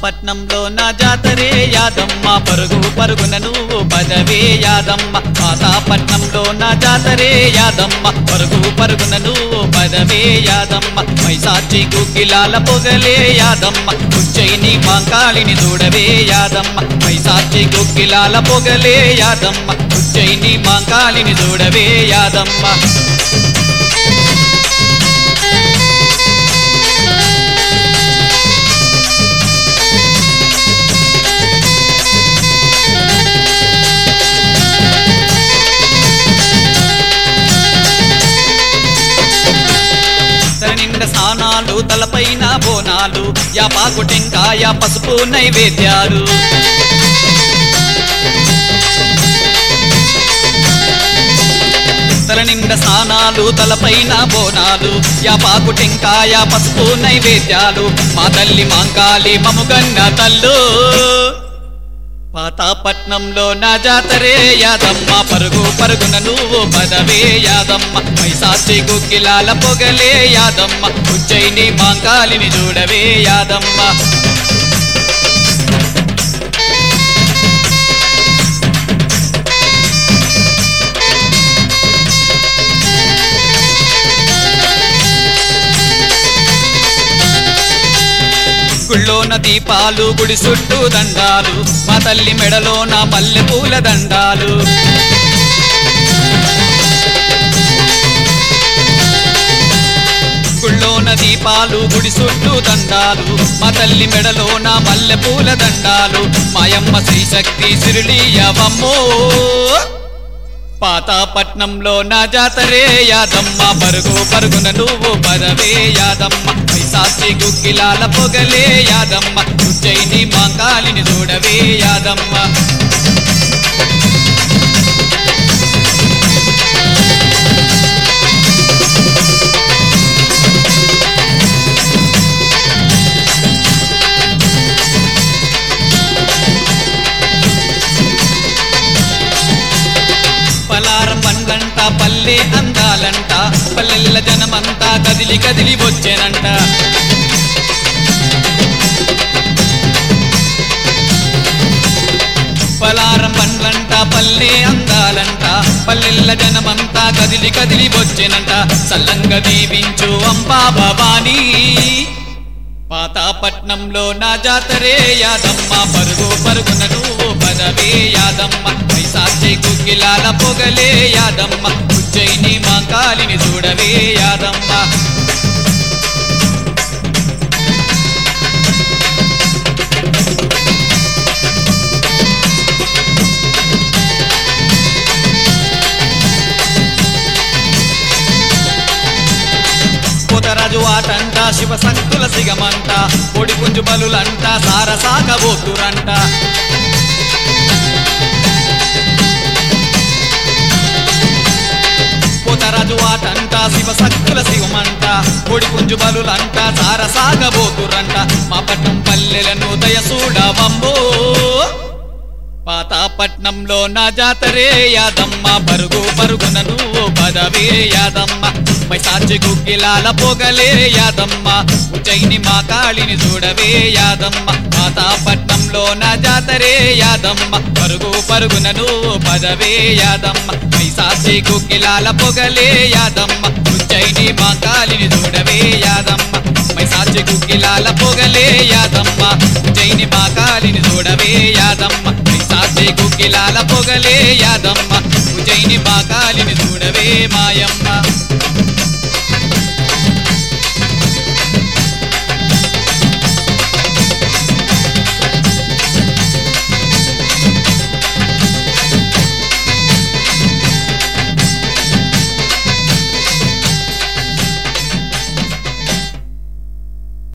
పాతాపట్నంలో నా జాతరే యాదమ్మ పరుగు పరుగున నువ్వు పదవే యాదమ్మ పాతాపట్నంలో నా జాతరే యాదమ్మ పరుగు పరుగున నువ్వు పదవే యాదమ్మ మైసాచి గుగ్గిలాల పొగలే యాదమ్మ ఉజ్జయిని మాంకాళిని చూడవే యాదమ్మ మైసాచి గుగ్గిలాల పొగలే యాదమ్మ ఉజ్జయిని మాంకాళిని చూడవే యాదమ్మ నిండ స్నానాలు తలపైన బోనాలు యాపాకు టెంకాయ పసుపు నైవేద్యాలు నిండ స్నానాలు తలపైన బోనాలు యాపాకు టెంకాయ పసుపు నైవేద్యాలు మా తల్లి మాంకాళి మముగన్న తల్లు పాతాపట్నంలో నా జాతరే యాదమ్మ పరుగు పరుగున నువ్వు పదవే యాదమ్మ మైసాచి గుగ్గిలాల పొగలే యాదమ్మ ఉజ్జయిని మాంకాళిని చూడవే యాదమ్మ గుళ్ళోన దీపాలు గుడి చుట్టూ దండాలు మా తల్లి మెడలోన మల్లె పూల దండాలు గుళ్ళోన దీపాలు గుడి చుట్టూ దండాలు మా తల్లి మెడలోన మల్లె పూల దండాలు మాయమ్మ శ్రీశక్తి సిరులియవమ్మో పాతాపట్నంలో నా జాతరే యాదమ్మ పరుగు పరుగున నువ్వు పదవే యాదమ్మ మైసాచి గుగ్గిలాల పొగలే యాదమ్మ ఉజ్జయిని మాంకాళిని చూడవే యాదమ్మ పలారం పండ్లంట పల్లె అందాలంట పల్లెల్ల జనమంతా కదిలి కదిలి వచ్చేనంట పలారం పండ్లంట పల్లె అందాలంట పల్లెల్ల జనమంతా కదిలి కదిలి వచ్చేనంట సల్లంగా దీవించు అంబా భవానీ పాతాపట్నంలో నా జాతరే యాదమ్మ పరుగు పరుగున నువ్వు పదవే యాదమ్మ మైసాచి గుగ్గిలాల పొగలే యాదమ్మ ఉజ్జయిని మాంకాళిని చూడవే యాదమ్మ పోతరాజు ఆటంట శివశక్తుల సిగమంట కోడి పుంజు బలులంట సారసాగబోతురంట పోతరాజు ఆటంట శివశక్తుల సిగమంట కోడి పుంజు బలులంట సారసాగబోతురంట మా పట్నం పల్లెలను దయసూడవమ్మో పాతాపట్నంలో నా జాతరే యాదమ్మ పరుగు పరుగున నువ్వు పదవే యాదమ్మ మైసాచి గుగ్గిలాల పొగలే యాదమ్మ ఉజ్జయిని మాంకాళిని చూడవే యాదమ్మ పాతాపట్నంలో నా జాతరే యాదమ్మ పరుగు పరుగున నువ్వు పదవే యాదమ్మ మైసాచి గుగ్గిలాల పొగలే యాదమ్మ ఉజ్జయిని మాంకాళిని చూడవే యాదమ్మ మైసాచి గుగ్గిలాల పొగలే యాదమ్మ ఉజ్జయిని మాంకాళిని చూడవే యాదమ్మ మైసాచి గుగ్గిలాల పొగలే యాదమ్మ ఉజ్జయిని మాంకాళిని చూడవే మాయమ్మ